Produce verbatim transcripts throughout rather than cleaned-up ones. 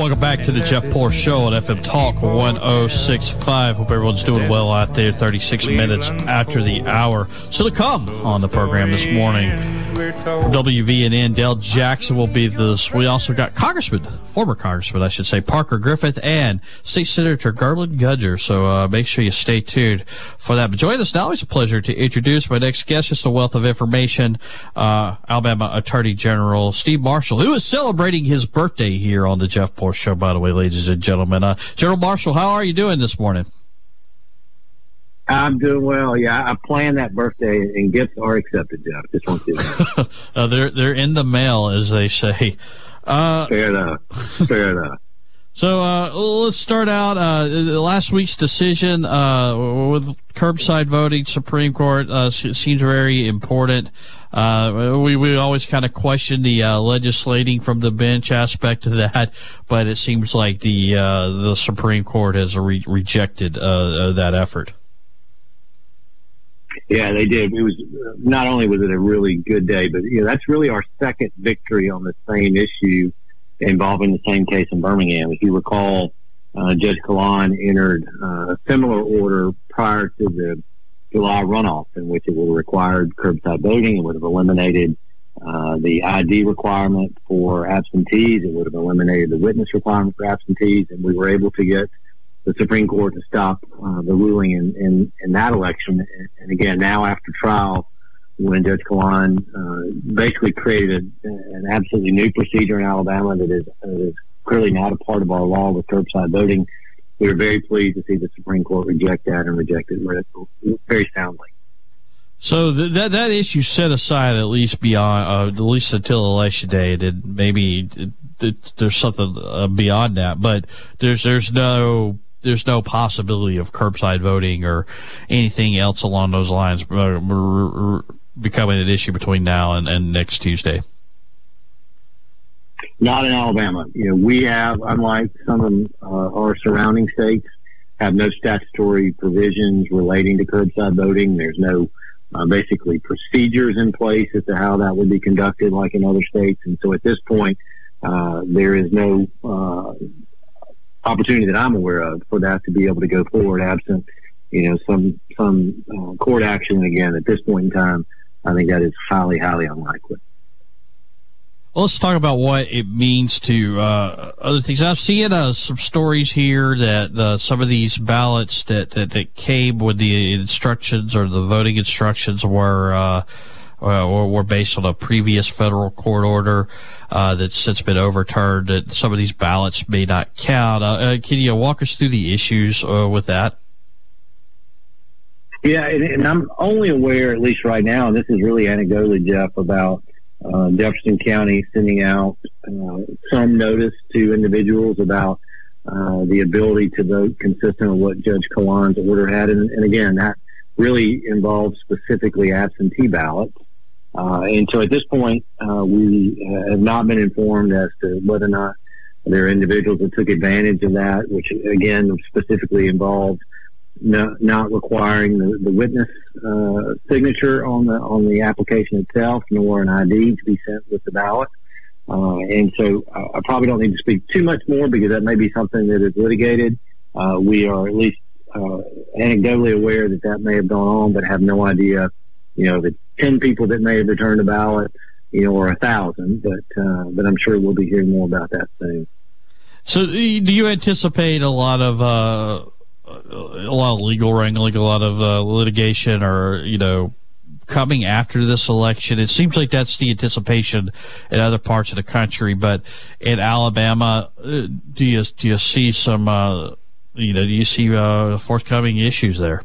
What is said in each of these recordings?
Welcome back to the Jeff Poor Show on F M Talk one oh six point five. Hope everyone's doing well out there. thirty-six minutes after the hour. So to come on the program this morning, from W V N N, Dale Jackson will be this. We also got Congressman, former Congressman, I should say, Parker Griffith, and State Senator Garland Gudger. So uh, make sure you stay tuned for that. But join us now. It's a pleasure to introduce my next guest. Just a wealth of information. Uh, Alabama Attorney General Steve Marshall, who is celebrating his birthday here on the Jeff Poor Show, by the way, ladies and gentlemen. Uh, General Marshall, how are you doing this morning? I'm doing well. Yeah, I planned that birthday, and gifts are accepted, Jeff. Just want to. uh, they're they're in the mail, as they say. Uh, Fair enough. Fair enough. So uh, let's start out. Uh, last week's decision uh, with curbside voting, Supreme Court uh, seems very important. Uh, we we always kind of question the uh, legislating from the bench aspect of that, but it seems like the uh, the Supreme Court has re- rejected uh, that effort. Yeah, they did. It was not only was it a really good day, but you know, that's really our second victory on the same issue involving the same case in Birmingham. If you recall, uh, Judge Kahlon entered uh, a similar order prior to the July runoff, in which it would have required curbside voting. It would have eliminated uh, the I D requirement for absentees. It would have eliminated the witness requirement for absentees, and we were able to get the Supreme Court to stop uh, the ruling in, in, in that election. And, and again, now after trial, when Judge Kahlon uh, basically created a, an absolutely new procedure in Alabama that is, uh, is clearly not a part of our law with curbside voting, we were very pleased to see the Supreme Court reject that and reject it very soundly. So th- that that issue set aside at least beyond, uh, at least until election day. It maybe it, it, there's something uh, beyond that, but there's there's no. There's no possibility of curbside voting or anything else along those lines uh, becoming an issue between now and, and next Tuesday. Not in Alabama. You know, we have, unlike some of uh, our surrounding states, have no statutory provisions relating to curbside voting. There's no uh, basically procedures in place as to how that would be conducted like in other states. And so at this point, uh, there is no uh, opportunity that I'm aware of for that to be able to go forward absent, you know, some some uh, court action. And again, at this point in time, I think that is highly, highly unlikely. Well, let's talk about what it means to uh, other things. I'm seeing uh, some stories here that uh, some of these ballots that, that, that came with the instructions or the voting instructions were uh, or were based on a previous federal court order uh, that's since been overturned. That some of these ballots may not count. Uh, uh, can you walk us through the issues uh, with that? Yeah, and, and I'm only aware, at least right now, and this is really anecdotally, Jeff, about uh, Jefferson County sending out uh, some notice to individuals about uh, the ability to vote consistent with what Judge Kahlon's order had. And, and again, that really involves specifically absentee ballots. Uh, and so at this point, uh, we have not been informed as to whether or not there are individuals that took advantage of that, which again specifically involved no, not requiring the, the witness uh, signature on the on the application itself, nor an I D to be sent with the ballot. Uh, and so I, I probably don't need to speak too much more because that may be something that is litigated. Uh, we are at least uh, anecdotally aware that that may have gone on, but have no idea, you know, the ten people that may have returned a ballot, you know, or a thousand, but uh, but I'm sure we'll be hearing more about that soon. So, do you anticipate a lot of uh, a lot of legal wrangling, a lot of uh, litigation, or you know, coming after this election? It seems like that's the anticipation in other parts of the country, but in Alabama, do you do you see some uh, you know do you see uh, forthcoming issues there?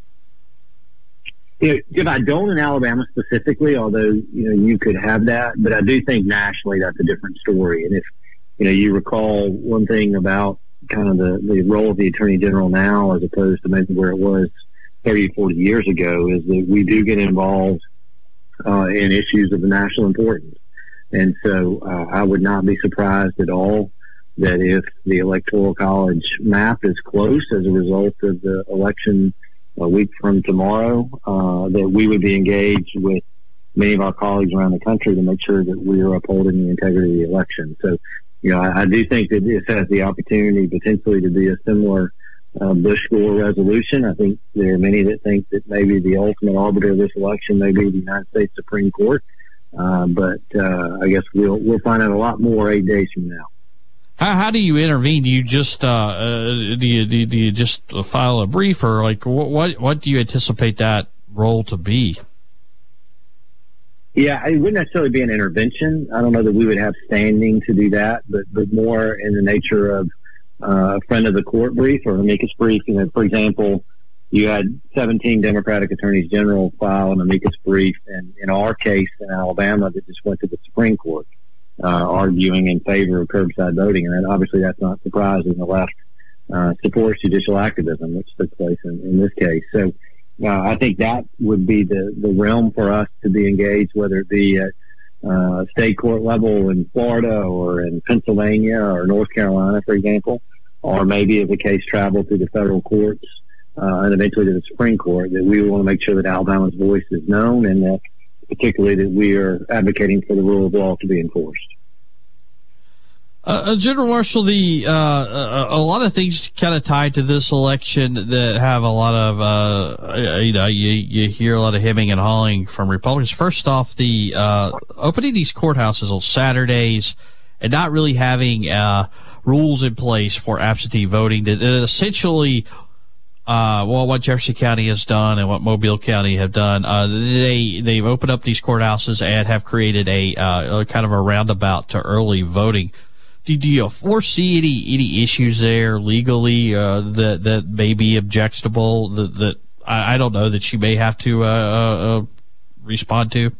You know, if I don't in Alabama specifically, although, you know, you could have that, but I do think nationally that's a different story. And if, you know, you recall one thing about kind of the, the role of the Attorney General now as opposed to maybe where it was thirty, forty years ago is that we do get involved uh, in issues of national importance. And so uh, I would not be surprised at all that if the Electoral College map is close as a result of the election a week from tomorrow, uh, that we would be engaged with many of our colleagues around the country to make sure that we are upholding the integrity of the election. So you know, I, I do think that this has the opportunity potentially to be a similar uh, Bush-Gore resolution. I think there are many that think that maybe the ultimate arbiter of this election may be the United States Supreme Court. Uh, but uh, I guess we'll we'll find out a lot more eight days from now. How, how do you intervene? Do you just uh, uh, do you do you, do you just file a brief, or like what, what what do you anticipate that role to be? Yeah, it wouldn't necessarily be an intervention. I don't know that we would have standing to do that, but but more in the nature of uh, a friend of the court brief or amicus brief. You know, for example, you had seventeen Democratic attorneys general file an amicus brief, and in our case in Alabama, that just went to the Supreme Court, uh, arguing in favor of curbside voting. And obviously that's not surprising. The left uh, supports judicial activism, which took place in, in this case. So uh, I think that would be the, the realm for us to be engaged, whether it be at uh, state court level in Florida or in Pennsylvania or North Carolina, for example, or maybe if the case traveled through the federal courts uh, and eventually to the Supreme Court, that we want to make sure that Alabama's voice is known, and that particularly that we are advocating for the rule of law to be enforced. Uh, General Marshall, the uh, a, a lot of things kind of tied to this election that have a lot of uh, you know you, you hear a lot of hemming and hawing from Republicans. First off, the uh, opening these courthouses on Saturdays and not really having uh, rules in place for absentee voting. That essentially, uh, well, what Jefferson County has done and what Mobile County have done, uh, they they've opened up these courthouses and have created a, uh, a kind of a roundabout to early voting. Do you foresee any, any issues there legally uh, that that may be objectionable that, that I, I don't know that you may have to uh, uh, respond to?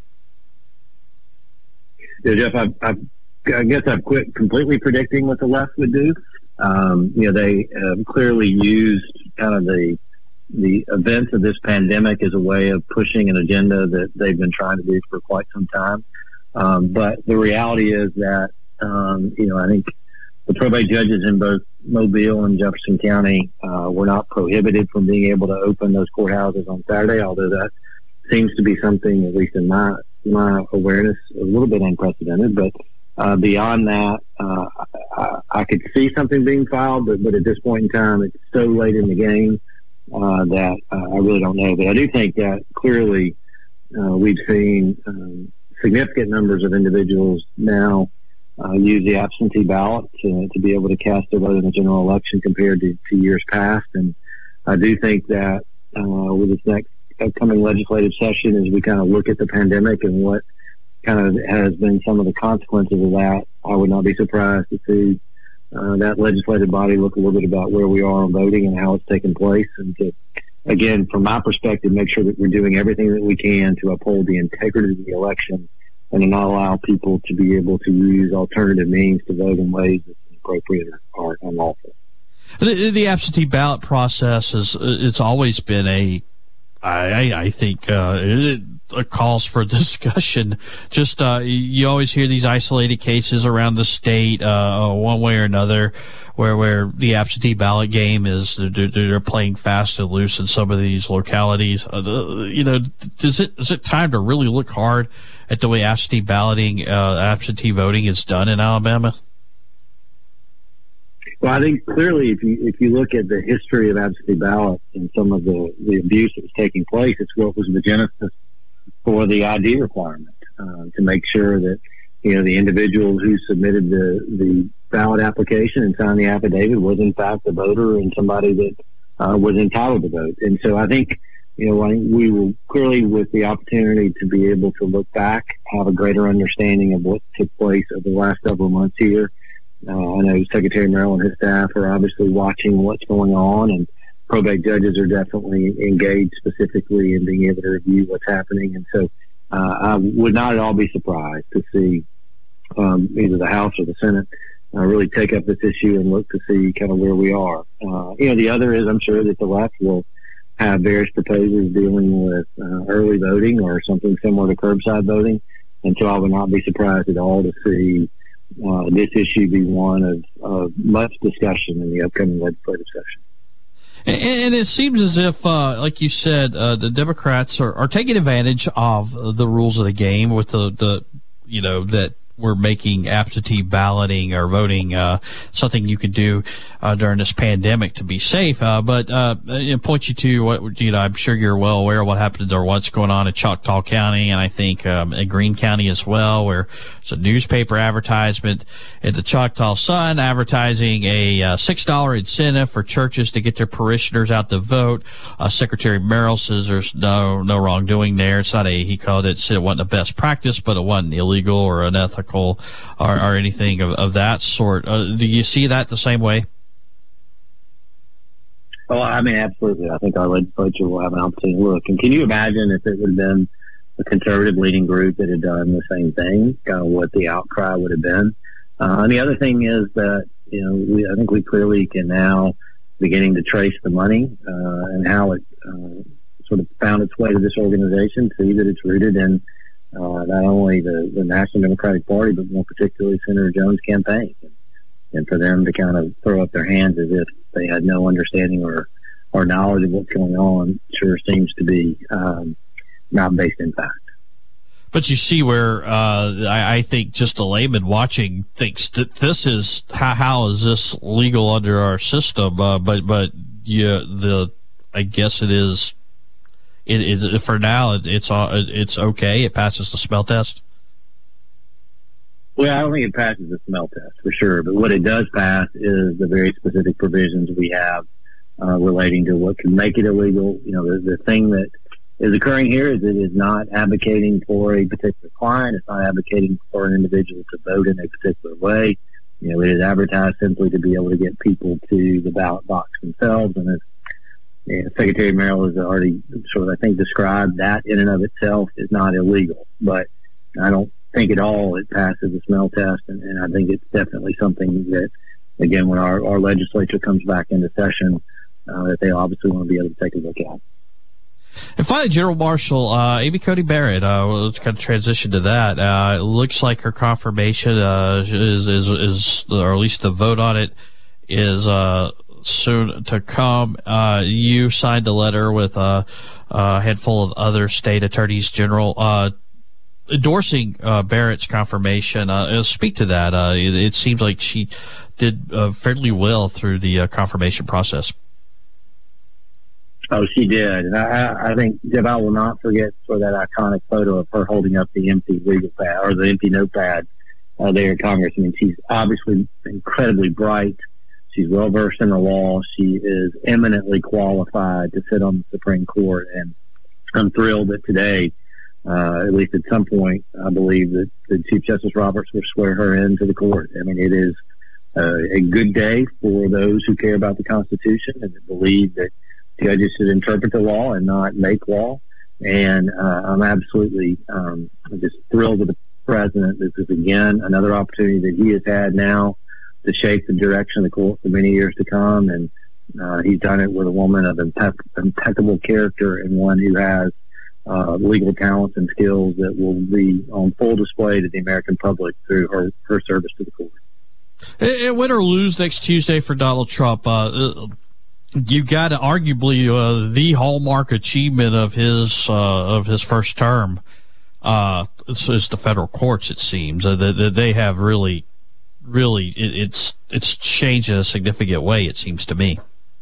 Yeah, Jeff, I've, I've, I guess I've quit completely predicting what the left would do. Um, you know, they uh, clearly used kind of the the events of this pandemic as a way of pushing an agenda that they've been trying to do for quite some time. Um, but the reality is that Um, you know, I think the probate judges in both Mobile and Jefferson County uh, were not prohibited from being able to open those courthouses on Saturday, although that seems to be something, at least in my my awareness, a little bit unprecedented. But uh, beyond that, uh, I, I could see something being filed, but, but at this point in time, it's so late in the game uh, that uh, I really don't know. But I do think that clearly uh, we've seen um, significant numbers of individuals now Uh, use the absentee ballot to, to be able to cast their vote in the general election compared to, to years past. And I do think that uh, with this next upcoming legislative session, as we kind of look at the pandemic and what kind of has been some of the consequences of that, I would not be surprised to see uh, that legislative body look a little bit about where we are on voting and how it's taking place. And to, again, from my perspective, make sure that we're doing everything that we can to uphold the integrity of the election and to not allow people to be able to use alternative means to vote in ways that are inappropriate or unlawful. The, the absentee ballot process is, it's always been a, I, I think, uh, it, a cause for discussion. Just, uh, you always hear these isolated cases around the state, uh, one way or another, where, where the absentee ballot game is, they're, they're playing fast and loose in some of these localities. Uh, you know, is it, is it time to really look hard at the way absentee balloting, uh, absentee voting is done in Alabama? Well, I think clearly, if you if you look at the history of absentee ballot and some of the, the abuse that was taking place, it's what was the genesis for the I D requirement uh, to make sure that you know the individual who submitted the the ballot application and signed the affidavit was in fact a voter and somebody that uh, was entitled to vote. And so I think. You know, I think we will clearly, with the opportunity to be able to look back, have a greater understanding of what took place over the last several months here. Uh, I know Secretary Merrill and his staff are obviously watching what's going on, and probate judges are definitely engaged specifically in being able to review what's happening. And so uh, I would not at all be surprised to see um, either the House or the Senate uh, really take up this issue and look to see kind of where we are. Uh, you know, the other is I'm sure that the left will have various proposals dealing with uh, early voting or something similar to curbside voting. And so I would not be surprised at all to see uh, this issue be one of, of much discussion in the upcoming legislative session. And, and it seems as if, uh, like you said, uh, the Democrats are, are taking advantage of the rules of the game with the, the you know, that we're making absentee balloting or voting uh, something you could do uh, during this pandemic to be safe. Uh, but uh, it points you to what, you know, I'm sure you're well aware of what happened or what's going on in Choctaw County, and I think um, in Greene County as well, where it's a newspaper advertisement in the Choctaw Sun advertising a uh, six dollars incentive for churches to get their parishioners out to vote. Uh, Secretary Merrill says there's no no wrongdoing there. It's not a, he called it, said it wasn't a best practice, but it wasn't illegal or unethical or, or anything of, of that sort. Uh, do you see that the same way? Oh, I mean, absolutely. I think our legislature will have an opportunity to look. And can you imagine if it would have been a conservative leading group that had done the same thing, kind of what the outcry would have been? Uh, and the other thing is that, you know, we, I think we clearly can now beginning to trace the money uh, and how it uh, sort of found its way to this organization, see that it's rooted in Uh, not only the, the National Democratic Party, but more particularly Senator Jones' campaign. And, and for them to kind of throw up their hands as if they had no understanding or, or knowledge of what's going on sure seems to be um, not based in fact. But you see where uh, I, I think just a layman watching thinks that this is, how, how is this legal under our system? Uh, but but yeah, the I guess it is. It is for now. It, it's it's okay. It passes the smell test. Well, I don't think it passes the smell test for sure. But what it does pass is the very specific provisions we have uh, relating to what can make it illegal. You know, the, the thing that is occurring here is it is not advocating for a particular client. It's not advocating for an individual to vote in a particular way. You know, it is advertised simply to be able to get people to the ballot box themselves, and it's And Secretary Merrill has already sort of, I think, described that in and of itself is not illegal. But I don't think at all it passes the smell test, and, and I think it's definitely something that, again, when our, our legislature comes back into session, uh, that they obviously want to be able to take a look at. And finally, General Marshal uh, Amy Coney Barrett, uh, let's kind of transition to that. Uh, it looks like her confirmation uh, is, is, is, or at least the vote on it is uh, soon to come. Uh, you signed a letter with a, a handful of other state attorneys general uh, endorsing uh, Barrett's confirmation. Uh, speak to that. Uh, it, it seems like she did uh, fairly well through the uh, confirmation process. Oh, she did. And I, I think, Jeff, I will not forget for that iconic photo of her holding up the empty legal pad or the empty notepad uh, there at Congress. I mean, she's obviously incredibly bright. She's well versed in the law. She is eminently qualified to sit on the Supreme Court. And I'm thrilled that today, uh, at least at some point, I believe that, that Chief Justice Roberts will swear her into the court. I mean, it is uh, a good day for those who care about the Constitution and that believe that judges should interpret the law and not make law. And uh, I'm absolutely um, just thrilled with the president. This is, again, another opportunity that he has had now to shape the direction of the court for many years to come. And uh, he's done it with a woman of impe- impeccable character and one who has uh, legal talents and skills that will be on full display to the American public through her, her service to the court. And win or lose next Tuesday for Donald Trump, uh, you got to arguably uh, the hallmark achievement of his uh, of his first term uh, is, is the federal courts. It seems uh, that they have really, really it, it's it's changed in a significant way. It seems to me.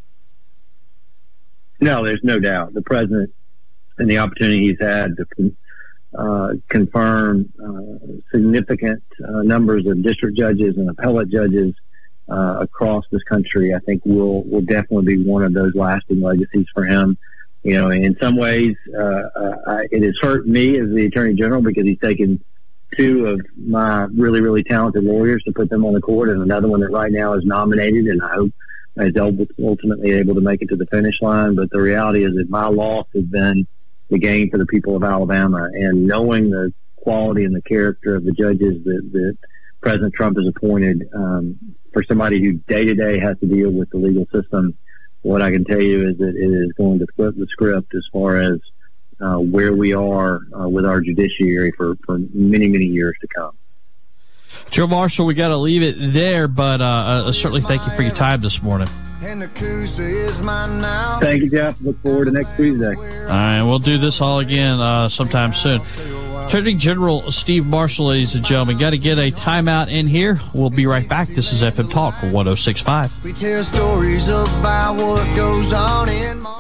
No, there's no doubt. The president and the opportunity he's had to uh, confirm uh, significant uh, numbers of district judges and appellate judges Uh, across this country, I think will will definitely be one of those lasting legacies for him. You know, in some ways, uh, uh, I, it has hurt me as the Attorney General because he's taken two of my really, really talented lawyers to put them on the court, and another one that right now is nominated, and I hope is ultimately able to make it to the finish line. But the reality is that my loss has been the gain for the people of Alabama, and knowing the quality and the character of the judges that, that President Trump has appointed, um, for somebody who day-to-day has to deal with the legal system, what I can tell you is that it is going to flip the script as far as uh, where we are uh, with our judiciary for, for many, many years to come. Joe Marshall, we got to leave it there, but uh, uh, certainly thank you for your time this morning. Thank you, Jeff. Look forward to next Tuesday. All right, we'll do this all again uh, sometime soon. Attorney General Steve Marshall, ladies and gentlemen. Got to get a timeout in here. We'll be right back. This is F M Talk one oh six point five. We tell stories about what goes on in